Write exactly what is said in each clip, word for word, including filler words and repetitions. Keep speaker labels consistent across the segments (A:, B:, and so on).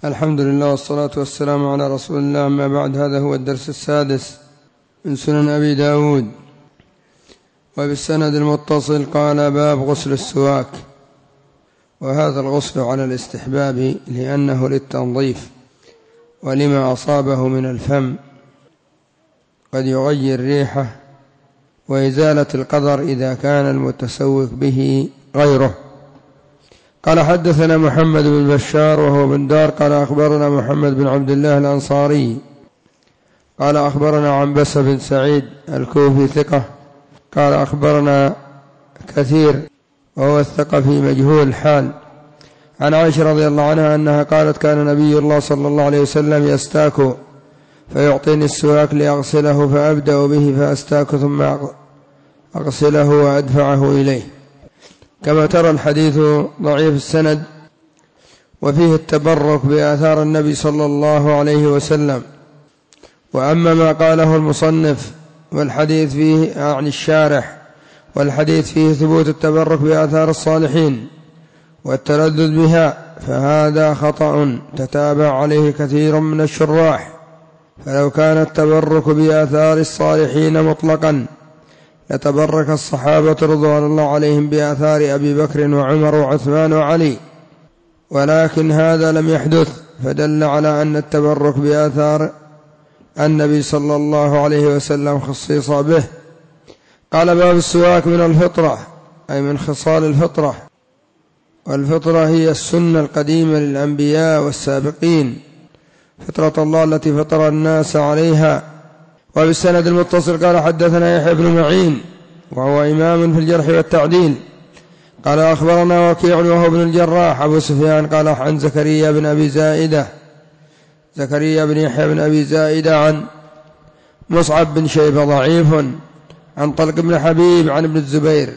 A: الحمد لله والصلاة والسلام على رسول الله. أما بعد، هذا هو الدرس السادس من سنن أبي داود. وبالسند المتصل قال: باب غسل السواك. وهذا الغسل على الاستحباب لأنه للتنظيف ولما أصابه من الفم، قد يغير ريحه، وإزالة القدر إذا كان المتسوك به غيره. قال: حدثنا محمد بن بشار وهو بن دار قال: أخبرنا محمد بن عبد الله الأنصاري قال: أخبرنا عنبسة بن سعيد الكوفي ثقة قال: أخبرنا كثير وهو الثقة في مجهول الحال عن عائشة رضي الله عنها أنها قالت: كان نبي الله صلى الله عليه وسلم يستاك فيعطيني السواك لأغسله، فأبدأ به فأستاك ثم أغسله وأدفعه إليه. كما ترى الحديث ضعيف السند، وفيه التبرك بآثار النبي صلى الله عليه وسلم. وأما ما قاله المصنف والحديث فيه عن الشارح، والحديث فيه ثبوت التبرك بآثار الصالحين والتردد بها، فهذا خطأ تتابع عليه كثير من الشراح. فلو كان التبرك بآثار الصالحين مطلقا لتبرك الصحابة رضوان الله عليهم بآثار أبي بكر وعمر وعثمان وعلي، ولكن هذا لم يحدث، فدل على أن التبرك بآثار النبي صلى الله عليه وسلم خصيص به. قال: باب السواك من الفطرة، أي من خصال الفطرة، والفطرة هي السنة القديمة للأنبياء والسابقين، فطرة الله التي فطر الناس عليها. وبالسند المتصل قال: حدثنا يحيى بن معين وهو إمام في الجرح والتعديل قال: أخبرنا وكيع وهو بن الجراح أبو سفيان قال: عن زكريا بن أبي زائدة زكريا بن يحيى بن أبي زائدة عن مصعب بن شيبة ضعيف عن طلق بن حبيب عن ابن الزبير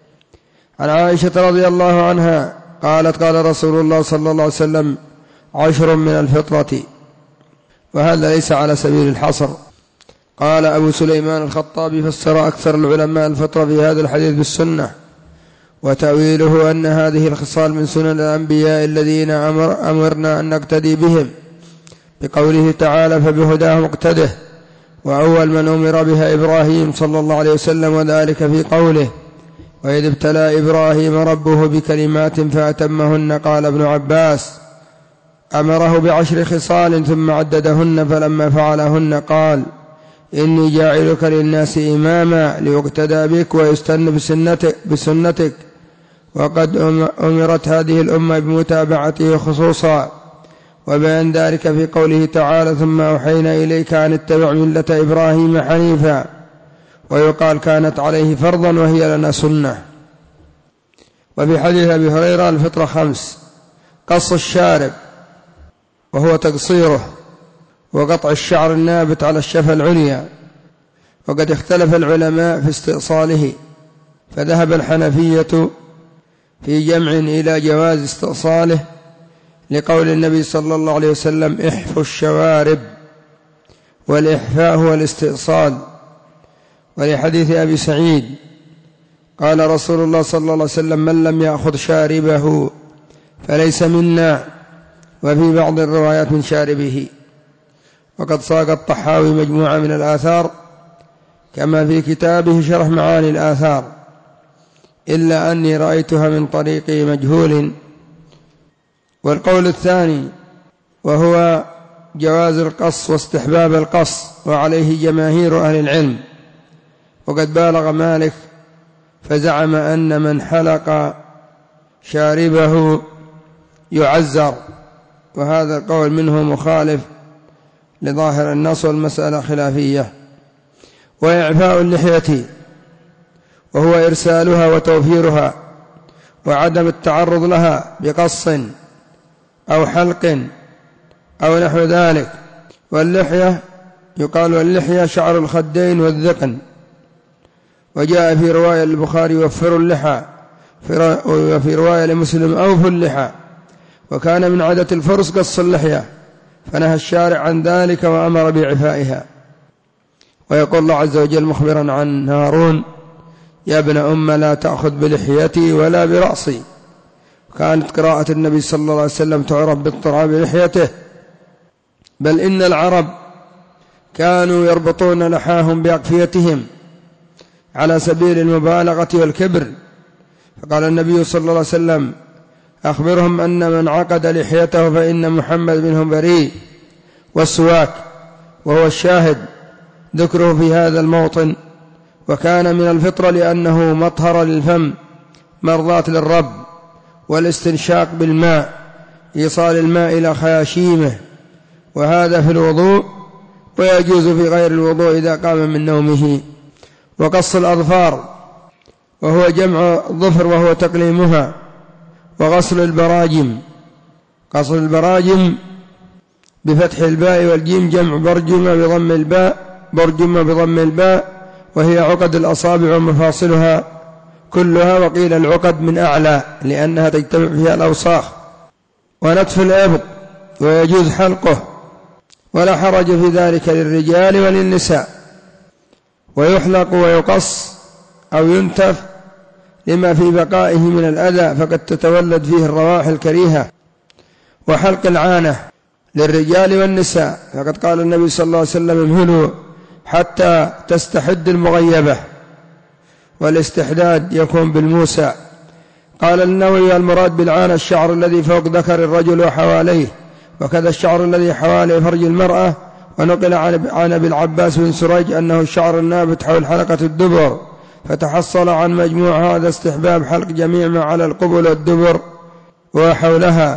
A: عن عائشة رضي الله عنها قالت: قال رسول الله صلى الله عليه وسلم: عشر من الفطرة. وهذا ليس على سبيل الحصر. قال أبو سليمان الخطابي: فسر أكثر العلماء الفطرة في هذا الحديث بالسنة، وتأويله أن هذه الخصال من سنن الأنبياء الذين أمر أمرنا أن نقتدي بهم، بقوله تعالى: فبهداه مقتده. وأول من أمر بها إبراهيم صلى الله عليه وسلم، وذلك في قوله: وإذ ابتلى إبراهيم ربه بكلمات فأتمهن. قال ابن عباس: أمره بعشر خصال ثم عددهن، فلما فعلهن قال: إني جاعلك للناس إماما ليقتدى بك ويستن بسنتك, بسنتك. وقد أمرت هذه الأمة بمتابعته خصوصا، وبيان ذلك في قوله تعالى: ثم أوحينا إليك أن اتبع ملة إبراهيم حنيفا. ويقال: كانت عليه فرضا وهي لنا سنة. وفي حديث أبي هريرة: الفطرة خمس: قص الشارب وهو تقصيره، وقطع الشعر النابت على الشفة العليا. وقد اختلف العلماء في استئصاله، فذهب الحنفية في جمع إلى جواز استئصاله لقول النبي صلى الله عليه وسلم: احفوا الشوارب، والإحفاء هو الاستئصال. ولحديث أبي سعيد قال رسول الله صلى الله عليه وسلم: من لم يأخذ شاربه فليس منا. وفي بعض الروايات: من شاربه. وقد صاغ الطحاوي مجموعة من الآثار كما في كتابه شرح معاني الآثار، إلا أني رأيتها من طريق مجهول. والقول الثاني وهو جواز القص واستحباب القص، وعليه جماهير أهل العلم. وقد بالغ مالك فزعم أن من حلق شاربه يعزر، وهذا القول منه مخالف لظاهر النص، والمسألة خلافية. وإعفاء اللحية وهو إرسالها وتوفيرها وعدم التعرض لها بقص أو حلق أو نحو ذلك. واللحية يقال: اللحية شعر الخدين والذقن. وجاء في رواية البخاري: وفروا اللحى، وفي رواية لمسلم: أوفوا اللحى. وكان من عادة الفرس قص اللحية، فنهى الشارع عن ذلك وأمر بإعفائها. ويقول الله عز وجل مخبرا عن هارون: يا ابن أم لا تأخذ بلحيتي ولا برأسي. كانت قراءة النبي صلى الله عليه وسلم تعرف باضطراب لحيته، بل إن العرب كانوا يربطون لحاهم بأقفيتهم على سبيل المبالغة والكبر، فقال النبي صلى الله عليه وسلم: أخبرهم أن من عقد لحيته فإن محمد منهم بريء. والسواك وهو الشاهد ذكره في هذا الموطن، وكان من الفطرة لأنه مطهر للفم مرضاة للرب، والاستنشاق بالماء إيصال الماء إلى خياشيمه، وهذا في الوضوء، ويجوز في غير الوضوء إذا قام من نومه. وقص الأظفار وهو جمع ظفر وهو تقليمها. وغسل البراجم، غسل البراجم بفتح الباء والجيم جمع برجمة بضم الباء، برجمة بضم الباء، وهي عقد الأصابع ومفاصلها كلها، وقيل العقد من أعلى لأنها تجتمع فيها الأوساخ. ونتف الإبط ويجوز حلقه، ولا حرج في ذلك للرجال وللنساء. ويحلق ويقص أو ينتف لما في بقائه من الأذى، فقد تتولد فيه الروائح الكريهة. وحلق العانة للرجال والنساء، فقد قال النبي صلى الله عليه وسلم: امهلوا حتى تستحد المغيبة، والاستحداد يكون بالموسى. قال النووي: المراد بالعانة الشعر الذي فوق ذكر الرجل وحواليه، وكذا الشعر الذي حوالي فرج المرأة. ونقل عن أبي العباس بن سريج أنه الشعر النابت حول حلقة الدبر، فتحصل عن مجموع هذا استحباب حلق جميع ما على القبل والدبر وحولها.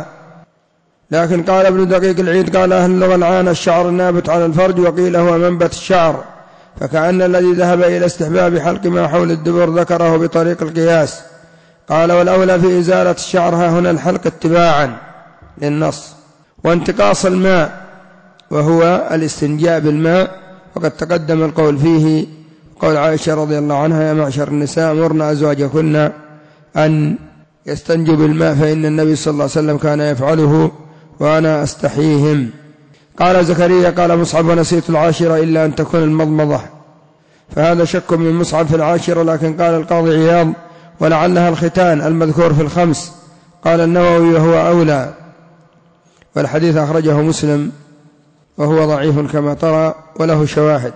A: لكن قال ابن دقيق العيد: قال أهل اللغة العانة الشعر النابت على الفرج، وقيل هو منبت الشعر، فكأن الذي ذهب إلى استحباب حلق ما حول الدبر ذكره بطريق القياس. قال: والأولى في إزالة الشعر ها هنا الحلق اتباعا للنص. وانتقاص الماء وهو الاستنجاء بالماء، وقد تقدم القول فيه، قول عائشة رضي الله عنها: يا معشر النساء مرن أزواجكن أن يستنجوا بالماء، فإن النبي صلى الله عليه وسلم كان يفعله وأنا أستحييهم. قال زكريا: قال مصعب: ونسيت العاشرة إلا أن تكون المضمضة. فهذا شك من مصعب في العاشرة، لكن قال القاضي عياض: ولعلها الختان المذكور في الخمس. قال النووي: وهو أولى. والحديث أخرجه مسلم وهو ضعيف كما ترى، وله شواهد.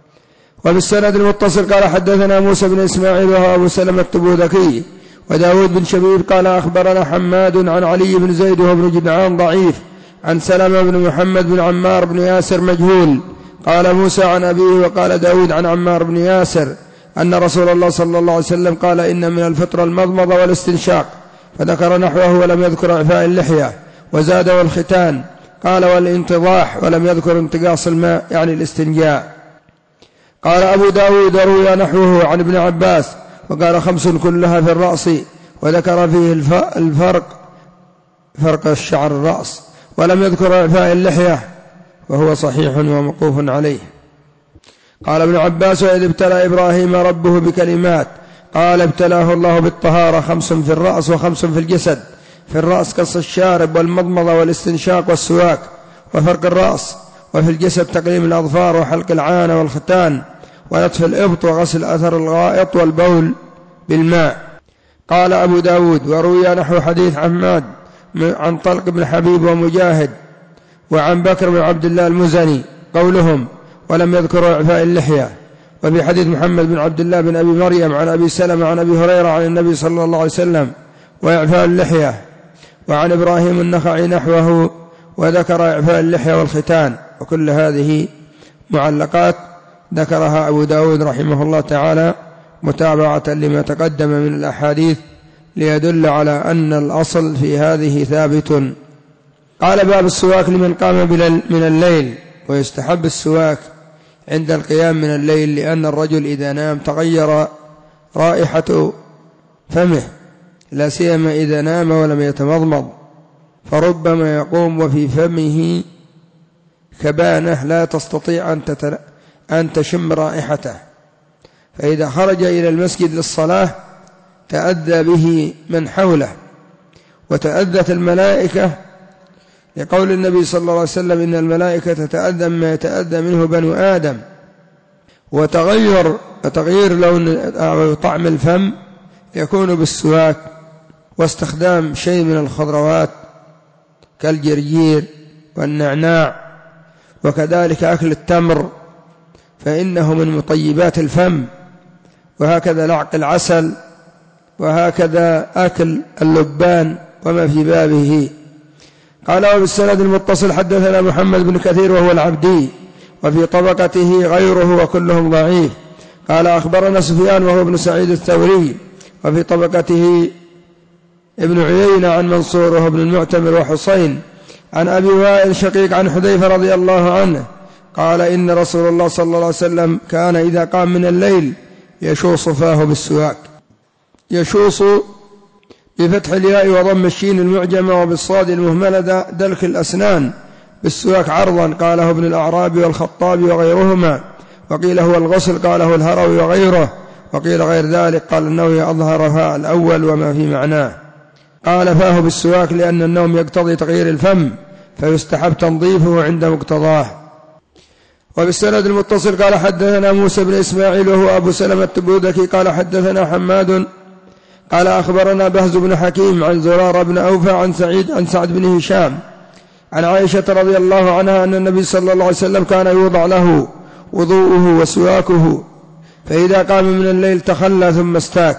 A: وبالسند المتصل قال: حدثنا موسى بن إسماعيل وهو أبو سلمة التبوذكي، وداود بن شبيب قال: أخبرنا حماد عن علي بن زيد وابن جدعان ضعيف، عن سلمة بن محمد بن عمار بن ياسر مجهول. قال موسى عن أبيه وقال داود عن عمار بن ياسر أن رسول الله صلى الله عليه وسلم قال: إن من الفطرة المضمضة والاستنشاق، فذكر نحوه ولم يذكر إعفاء اللحية، وزاد والختان. قال: والانتضاح، ولم يذكر انتقاص الماء يعني الاستنجاء. قال أبو داود: روي نحوه عن ابن عباس، وقال: خمس كلها في الرأس، وذكر فيه الفرق فرق الشعر الرأس، ولم يذكر إعفاء اللحية، وهو صحيح وموقوف عليه. قال ابن عباس: وإذ ابتلى إبراهيم ربه بكلمات قال ابتلاه الله بالطهارة، خمس في الرأس وخمس في الجسد. في الرأس قص الشارب والمضمضة والاستنشاق والسواك وفرق الرأس، وفي الجسد تقليم الأظفار وحلق العانة والختان ونتف الإبط وغسل أثر الغائط والبول بالماء. قال أبو داود: وروي نحو حديث حماد عن طلق بن حبيب ومجاهد وعن بكر بن عبد الله المزني قولهم، ولم يذكروا إعفاء اللحية. وفي حديث محمد بن عبد الله بن أبي مريم عن أبي سلمة عن أبي هريرة عن النبي صلى الله عليه وسلم وإعفاء اللحية. وعن إبراهيم النخعي نحوه وذكر إعفاء اللحية والختان. وكل هذه معلقات ذكرها أبو داود رحمه الله تعالى متابعة لما تقدم من الأحاديث، ليدل على أن الأصل في هذه ثابت. قال: باب السواك لمن قام من الليل. ويستحب السواك عند القيام من الليل، لأن الرجل إذا نام تغير رائحة فمه، لا سيما إذا نام ولم يتمضمض، فربما يقوم وفي فمه كبانة لا تستطيع أن, تتل... أن تشم رائحته، فإذا خرج إلى المسجد للصلاة تأذى به من حوله، وتأذت الملائكة، لقول النبي صلى الله عليه وسلم: إن الملائكة تتأذى ما يتأذى منه بنو آدم. وتغير تغيير لون أو طعم الفم يكون بالسواك واستخدام شيء من الخضروات كالجرجير والنعناع، وكذلك أكل التمر فإنه من مطيبات الفم، وهكذا لعق العسل، وهكذا أكل اللبان وما في بابه. قال وبالسند المتصل حدثنا محمد بن كثير وهو العبدي، وفي طبقته غيره وكلهم ضعيف. قال أخبرنا سفيان وهو ابن سعيد الثوري، وفي طبقته ابن عيينة عن منصور وهو ابن المعتمر وحسين عن أبي وائل شقيق عن حذيفة رضي الله عنه قال إن رسول الله صلى الله عليه وسلم كان إذا قام من الليل يشوص فاه بالسواك. يشوص بفتح الياء وضم الشين المعجمة وبالصاد المهملة دلك الأسنان بالسواك عرضا، قاله ابن الأعرابي والخطابي وغيرهما، وقيل هو الغسل قاله الهروي وغيره، وقيل غير ذلك قال النووي أظهرها الأول وما في معناه. قال فاه بالسواك لأن النوم يقتضي تغيير الفم فيستحب تنظيفه عند مقتضاه. وبالسند المتصل قال حدثنا موسى بن إسماعيل وهو أبو سلمة التبوذكي قال حدثنا حماد قال أخبرنا بهز بن حكيم عن زرار بن أوفى عن سعيد عن سعد بن هشام عن عائشة رضي الله عنها أن النبي صلى الله عليه وسلم كان يوضع له وضوءه وسواكه، فإذا قام من الليل تخلى ثم استاك.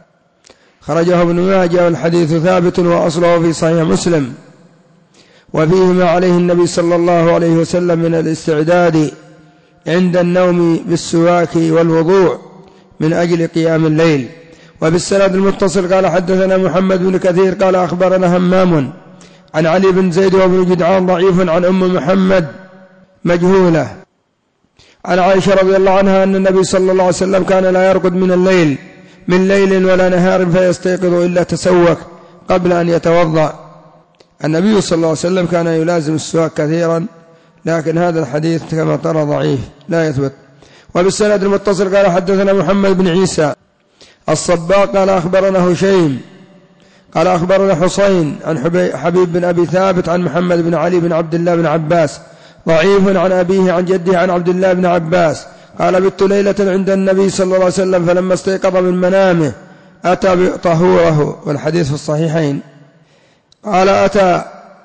A: خرجه ابن ماجه والحديث ثابت وأصله في صحيح مسلم، وفيه ما عليه النبي صلى الله عليه وسلم من الاستعداد عند النوم بالسواك والوضوء من أجل قيام الليل. وبالسند المتصل قال حدثنا محمد بن كثير قال أخبرنا همام عن علي بن زيد وابن جدعان ضعيف عن أم محمد مجهولة عن عائشة رضي الله عنها أن النبي صلى الله عليه وسلم كان لا يرقد من الليل من ليل ولا نهار فيستيقظ إلا تسوك قبل أن يتوضأ. النبي صلى الله عليه وسلم كان يلازم السواك كثيرا، لكن هذا الحديث كما ترى ضعيف لا يثبت. وبالسند المتصل قال حدثنا محمد بن عيسى الصباق قال أخبرنا هشيم قال أخبرنا حسين عن حبيب بن أبي ثابت عن محمد بن علي بن عبد الله بن عباس ضعيف عن أبيه عن جده عن عبد الله بن عباس قال بت ليلة عند النبي صلى الله عليه وسلم فلما استيقظ من منامه أتى طهوره، والحديث في الصحيحين. قال أتى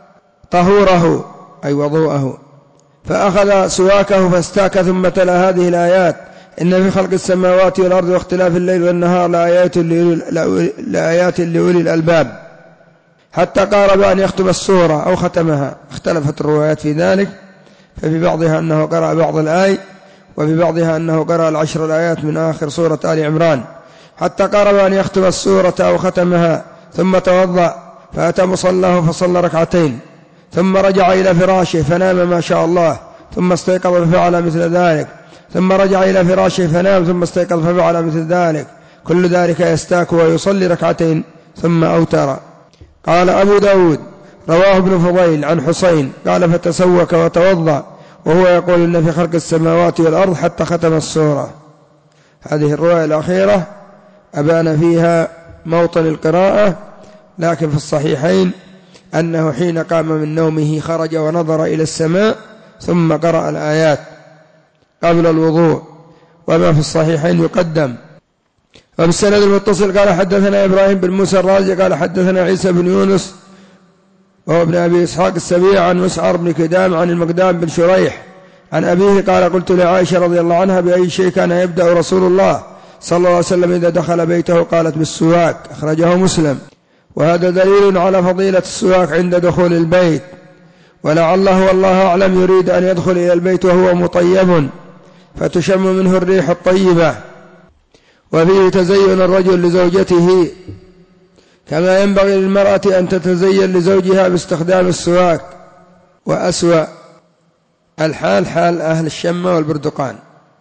A: طهوره أي وضوءه فأخذ سواكه فاستاك ثم تلا هذه الآيات إن في خلق السماوات والأرض واختلاف الليل والنهار لآيات لآيات لأولي الألباب، حتى قارب أن يختم السورة أو ختمها. اختلفت الروايات في ذلك، ففي بعضها أنه قرأ بعض الآي، وفي بعضها أنه قرأ العشر الآيات من آخر سورة آل عمران، حتى قارب أن يختم السورة أو ختمها ثم توضأ فأتى مصلاه فصلى ركعتين ثم رجع إلى فراشه فنام ما شاء الله ثم استيقظ ففعل مثل ذلك، ثم رجع إلى فراشه فنام ثم استيقظ ففعل مثل ذلك، كل ذلك يستاك ويصلي ركعتين ثم أوتر. قال أبو داود رواه ابن فضيل عن حسين قال فتسوك وتوضأ وهو يقول إن في خلق السماوات والأرض حتى ختم السورة. هذه الرواية الأخيرة أبان فيها موطن القراءة، لكن في الصحيحين أنه حين قام من نومه خرج ونظر إلى السماء ثم قرأ الآيات قبل الوضوء، وما في الصحيحين يقدم. وبالسند المتصل قال حدثنا إبراهيم بن موسى الرازي قال حدثنا عيسى بن يونس وهو ابن أبي إسحاق السبيع عن مسعر بن كدام عن المقدام بن شريح عن أبيه قال قلت لعائشة رضي الله عنها بأي شيء كان يبدأ رسول الله صلى الله عليه وسلم إذا دخل بيته؟ قالت بالسواك، أخرجه مسلم. وهذا دليل على فضيلة السواك عند دخول البيت، ولعله والله أعلم يريد أن يدخل إلى البيت وهو مطيب فتشم منه الريح الطيبة. وفيه تزين الرجل لزوجته كما ينبغي للمرأة أن تتزين لزوجها باستخدام السواك. وأسوأ الحال حال أهل الشمة والبردقان،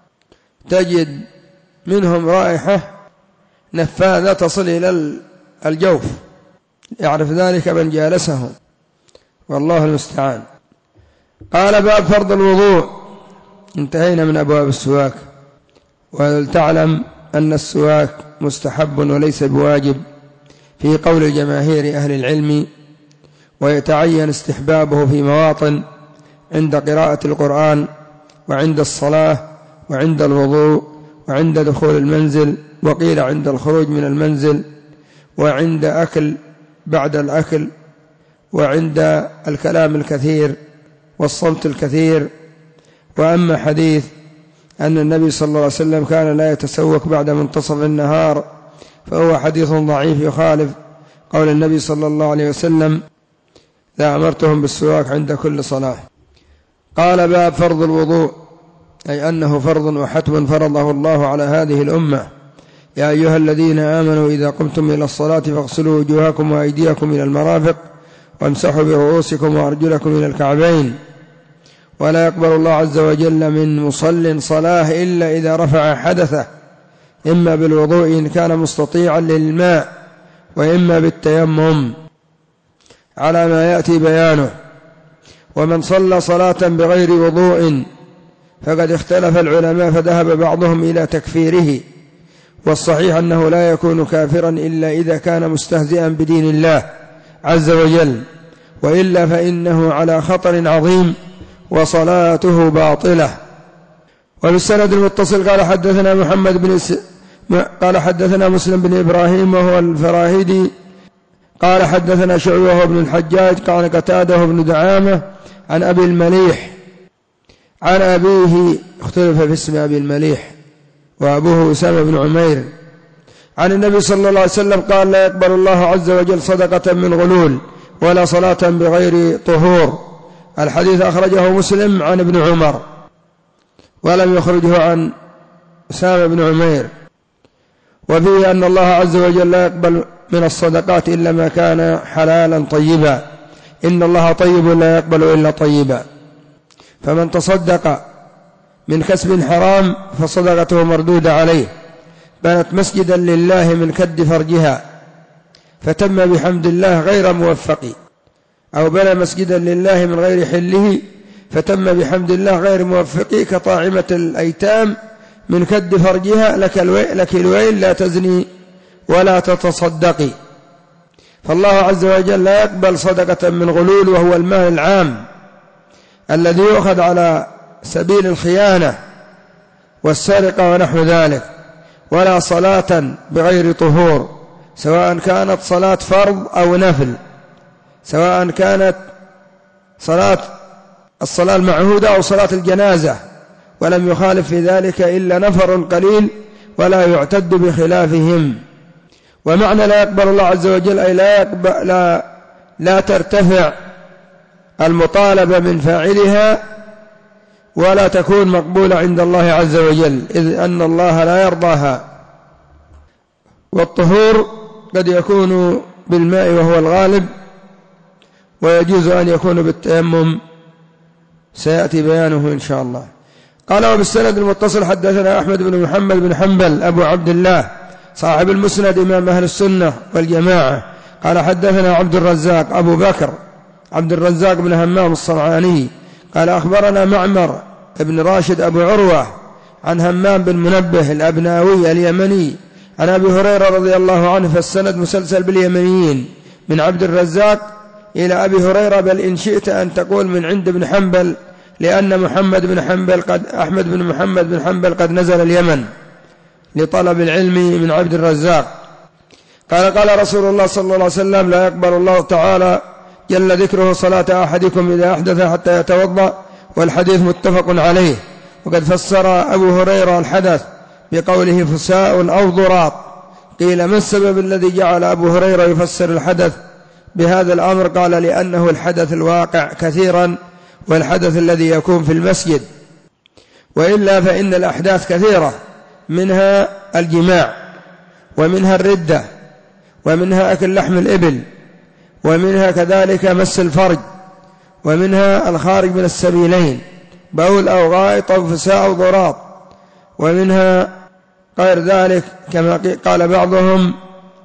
A: تجد منهم رائحة نفاذة تصل إلى الجوف، يعرف ذلك من جالسهم، والله المستعان. قال باب فرض الوضوء. انتهينا من أبواب السواك. ولتعلم أن السواك مستحب وليس بواجب في قول جماهير أهل العلم، ويتعين استحبابه في مواطن عند قراءة القرآن وعند الصلاة وعند الوضوء وعند دخول المنزل، وقيل عند الخروج من المنزل، وعند أكل بعد الأكل وعند الكلام الكثير والصمت الكثير. وأما حديث أن النبي صلى الله عليه وسلم كان لا يتسوك بعد منتصف النهار فهو حديث ضعيف يخالف قول النبي صلى الله عليه وسلم: لا أمرتهم بالسواك عند كل صلاة. قال: باب فرض الوضوء، أي أنه فرض وحتم فرضه الله على هذه الأمة. يا أيها الذين آمنوا إذا قمتم إلى الصلاة فاغسلوا وجوهكم وأيديكم إلى المرافق وامسحوا برؤوسكم وأرجلكم إلى الكعبين. ولا يقبل الله عز وجل من مصل صلاة إلا إذا رفع حدثه، إما بالوضوء إن كان مستطيعا للماء، وإما بالتيمم على ما يأتي بيانه. ومن صلى صلاة بغير وضوء فقد اختلف العلماء، فذهب بعضهم إلى تكفيره، والصحيح أنه لا يكون كافرا إلا إذا كان مستهزئا بدين الله عز وجل، وإلا فإنه على خطر عظيم وصلاته باطلة. وبالسند المتصل قال حدثنا محمد بن س... قال حدثنا مسلم بن إبراهيم وهو الفراهيدي قال حدثنا شعبة وهو ابن الحجاج قال قتادة بن دعامة عن أبي المليح عن أبيه، اختلف في اسم أبي المليح وأبوه أسامة بن عمير، عن النبي صلى الله عليه وسلم قال: لا يقبل الله عز وجل صدقة من غلول ولا صلاة بغير طهور. الحديث أخرجه مسلم عن ابن عمر ولم يخرجه عن أسامة بن عمير. وفيه أن الله عز وجل لا يقبل من الصدقات إلا ما كان حلالا طيبا، إن الله طيب لا يقبل إلا طيبا. فمن تصدق من كسب حرام فصدقته مردودة عليه. بنت مسجدا لله من كد فرجها فتم بحمد الله غير موفق، أو بنى مسجدا لله من غير حله فتم بحمد الله غير موفق، كطاعمة الأيتام من كد فرجها لك الويل لا تزني ولا تتصدقي. فالله عز وجل لا يقبل صدقة من غلول، وهو المال العام الذي يؤخذ على سبيل الخيانة والسرقة ونحو ذلك، ولا صلاة بغير طهور، سواء كانت صلاة فرض أو نفل، سواء كانت صلاة الصلاة المعهودة أو صلاة الجنازة، ولم يخالف في ذلك إلا نفر قليل ولا يعتد بخلافهم. ومعنى لا يقبل الله عز وجل أي لا, يقبل لا, لا ترتفع المطالبة من فاعلها ولا تكون مقبولة عند الله عز وجل، إذ أن الله لا يرضاها. والطهور قد يكون بالماء وهو الغالب، ويجوز أن يكون بالتيمم، سيأتي بيانه إن شاء الله. قال: وبالسند المتصل حدثنا أحمد بن محمد بن حنبل أبو عبد الله صاحب المسند إمام أهل السنة والجماعة قال حدثنا عبد الرزاق أبو بكر عبد الرزاق بن همام الصنعاني قال أخبرنا معمر ابن راشد أبو عروة عن همام بن منبه الأبناوي اليمني عن أبي هريرة رضي الله عنه، فالسند مسلسل باليمنيين من عبد الرزاق إلى أبي هريرة، بل إن شئت أن تقول من عند ابن حنبل، لأن محمد بن حنبل قد أحمد بن محمد بن حنبل قد نزل اليمن لطلب العلم من عبد الرزاق. قال: قال رسول الله صلى الله عليه وسلم: لا يقبل الله تعالى جل ذكره صلاة أحدكم إذا أحدث حتى يتوضأ. والحديث متفق عليه. وقد فسر أبو هريرة الحدث بقوله فساء أو ضراط. قيل: ما السبب الذي جعل أبو هريرة يفسر الحدث بهذا الأمر؟ قال: لأنه الحدث الواقع كثيرا، والحدث الذي يكون في المسجد، وإلا فإن الأحداث كثيرة، منها الجماع، ومنها الردة، ومنها أكل لحم الإبل، ومنها كذلك مس الفرج، ومنها الخارج من السبيلين بول أو غائط أو فساء أو ضراط، ومنها غير ذلك كما قال بعضهم: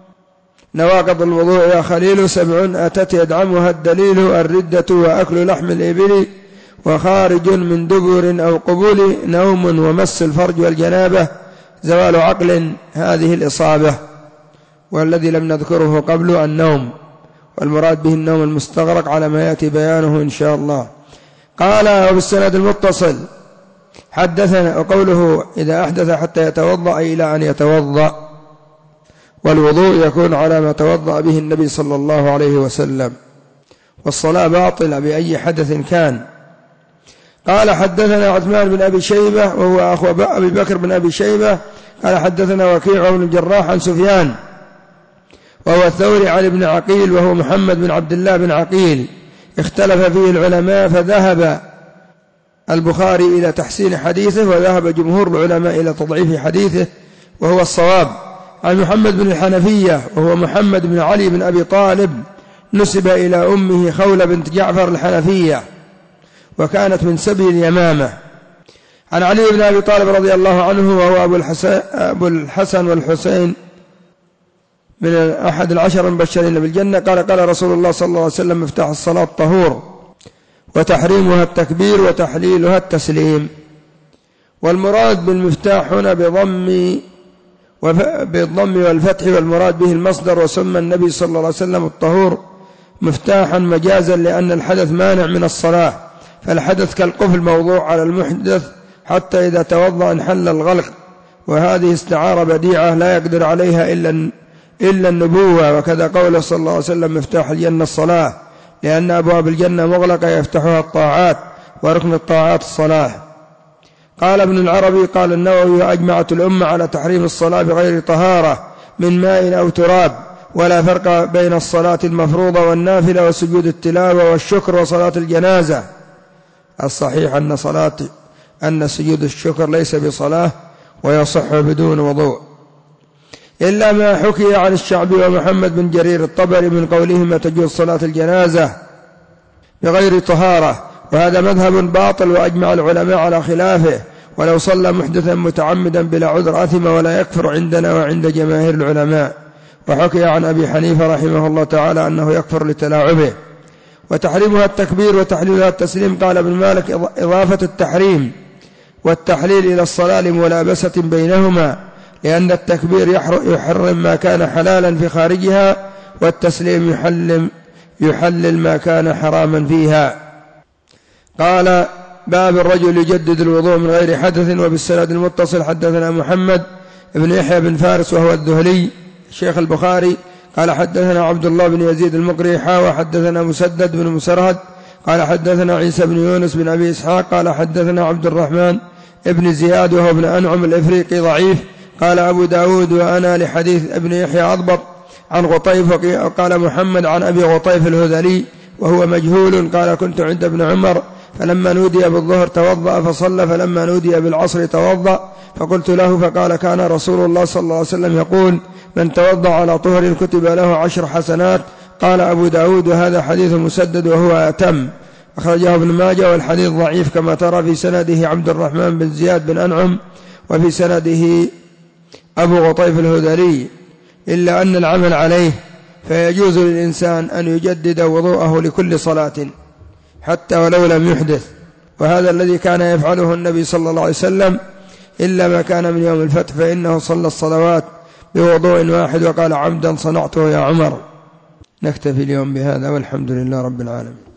A: نواقض الوضوء يا خليل سبع أتت يدعمها الدليل، الردة وأكل لحم الإبل، وخارج من دبر أو قبول، نوم ومس الفرج والجنابة، زوال عقل هذه الإصابة. والذي لم نذكره قبل النوم، والمراد به النوم المستغرق على ما يأتي بيانه إن شاء الله. قال: وبالسند المتصل حدثنا، وقوله إذا أحدث حتى يتوضأ أي إلى أن يتوضأ. والوضوء يكون على ما توضأ به النبي صلى الله عليه وسلم، والصلاة باطلة بأي حدث كان. قال حدثنا عثمان بن أبي شيبة وهو أخو أبي بكر بن أبي شيبة قال حدثنا وكيع بن الجراح عن سفيان وهو الثوري عن ابن عقيل وهو محمد بن عبد الله بن عقيل، اختلف فيه العلماء فذهب البخاري إلى تحسين حديثه وذهب جمهور العلماء إلى تضعيف حديثه وهو الصواب. عن محمد بن الحنفية وهو محمد بن علي بن أبي طالب، نسب إلى أمه خولة بنت جعفر الحنفية وكانت من سبي اليمامة. عن علي بن أبي طالب رضي الله عنه وهو أبو الحسن, أبو الحسن والحسين من أحد العشر المبشرين بالجنة قال قال رسول الله صلى الله عليه وسلم مفتاح الصلاة الطهور وتحريمها التكبير وتحليلها التسليم. والمراد بالمفتاح هنا بضم بالضم والفتح، والمراد به المصدر. وسمى النبي صلى الله عليه وسلم الطهور مفتاحا مجازا لأن الحدث مانع من الصلاة، فالحدث كالقفل موضوع على المحدث حتى إذا توضأ انحل الغلق، وهذه استعارة بديعة لا يقدر عليها إلا إلا النبوة. وكذا قوله صلى الله عليه وسلم مفتاح الجنة الصلاة، لأن أبواب الجنة مغلقة يفتحها الطاعات، وركن الطاعات الصلاة. قال ابن العربي قال النووي أجمعت الأمة على تحريم الصلاة بغير طهارة من ماء أو تراب، ولا فرق بين الصلاة المفروضة والنافلة وسجود التلاوة والشكر وصلاة الجنازة. الصحيح أن صلاة أن سجود الشكر ليس بصلاة ويصح بدون وضوء، إلا ما حكي عن الشعبي ومحمد بن جرير الطبري من قولهما تجوز صلاة الجنازة بغير طهارة، وهذا مذهب باطل وأجمع العلماء على خلافه. ولو صلى محدثا متعمدا بلا عذر أثم ولا يكفر عندنا وعند جماهير العلماء. وحكي عن أبي حنيفة رحمه الله تعالى أنه يكفر لتلاعبه. وتحريمها التكبير وتحليلها التسليم. قال ابن مالك إضافة التحريم والتحليل إلى الصلاة لملابسة بينهما، لأن التكبير يحرم ما كان حلالا في خارجها، والتسليم يحلم يحلل ما كان حراما فيها. قال باب الرجل يجدد الوضوء من غير حدث. وبالسند المتصل حدثنا محمد بن يحيى بن فارس وهو الذهلي شيخ البخاري قال حدثنا عبد الله بن يزيد المقري حاوى حدثنا مسدد بن مسرهد قال حدثنا عيسى بن يونس بن أبي إسحاق قال حدثنا عبد الرحمن ابن زياد وهو ابن أنعم الإفريقي ضعيف. قال أبو داود وأنا لحديث ابن يحيى أضبط عن غطيف. قال محمد عن أبي غطيف الهذلي وهو مجهول قال كنت عند ابن عمر فلما نودي بالظهر توضأ فصلى، فلما نودي بالعصر توضأ، فقلت له فقال كان رسول الله صلى الله عليه وسلم يقول من توضأ على طهر كتب له عشر حسنات. قال أبو داود وهذا حديث مسدد وهو أتم، أخرجه ابن ماجه والحديث ضعيف كما ترى في سنده عبد الرحمن بن زياد بن أنعم وفي سنده أبو غطيف الهذلي، إلا أن العمل عليه، فيجوز للإنسان أن يجدد وضوءه لكل صلاة حتى ولو لم يحدث، وهذا الذي كان يفعله النبي صلى الله عليه وسلم، إلا ما كان من يوم الفتح فإنه صلى الصلوات بوضوء واحد وقال عمدا صنعته يا عمر. نكتفي اليوم بهذا والحمد لله رب العالمين.